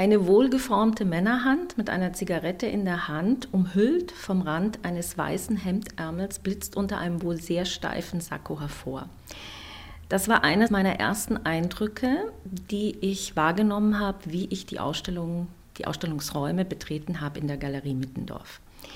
Eine wohlgeformte Männerhand mit einer Zigarette in der Hand, umhüllt vom Rand eines weißen Hemdärmels, blitzt unter einem wohl sehr steifen Sakko hervor. Das war eines meiner ersten Eindrücke, die ich wahrgenommen habe, wie ich die Ausstellungsräume betreten habe in der Galerie Mittendorf.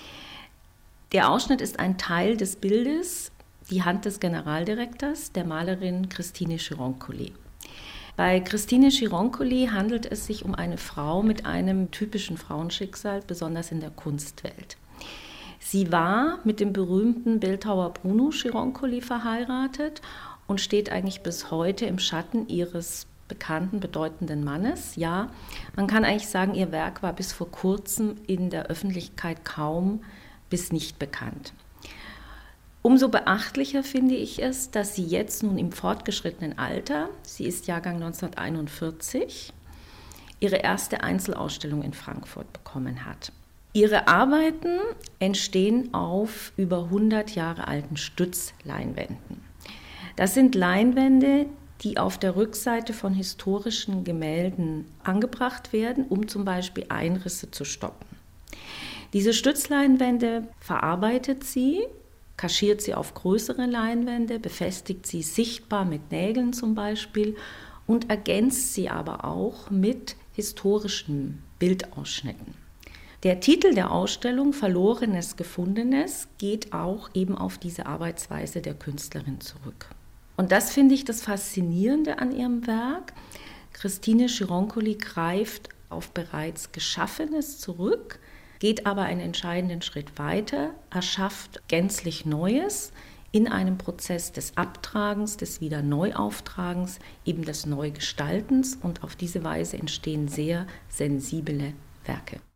Der Ausschnitt ist ein Teil des Bildes, die Hand des Generaldirektors, der Malerin Christine Gironcoli. Bei Christine Gironcoli handelt es sich um eine Frau mit einem typischen Frauenschicksal, besonders in der Kunstwelt. Sie war mit dem berühmten Bildhauer Bruno Gironcoli verheiratet und steht eigentlich bis heute im Schatten ihres bekannten, bedeutenden Mannes. Ja, man kann eigentlich sagen, ihr Werk war bis vor kurzem in der Öffentlichkeit kaum bis nicht bekannt. Umso beachtlicher finde ich es, dass sie jetzt nun im fortgeschrittenen Alter, sie ist Jahrgang 1941, ihre erste Einzelausstellung in Frankfurt bekommen hat. Ihre Arbeiten entstehen auf über 100 Jahre alten Stützleinwänden. Das sind Leinwände, die auf der Rückseite von historischen Gemälden angebracht werden, um zum Beispiel Einrisse zu stoppen. Diese Stützleinwände verarbeitet sie, kaschiert sie auf größere Leinwände, befestigt sie sichtbar mit Nägeln zum Beispiel und ergänzt sie aber auch mit historischen Bildausschnitten. Der Titel der Ausstellung, Verlorenes, Gefundenes, geht auch eben auf diese Arbeitsweise der Künstlerin zurück. Und das finde ich das Faszinierende an ihrem Werk. Christine Gironcoli greift auf bereits Geschaffenes zurück, geht aber einen entscheidenden Schritt weiter, erschafft gänzlich Neues in einem Prozess des Abtragens, des Wiederneuauftragens, eben des Neugestaltens, und auf diese Weise entstehen sehr sensible Werke.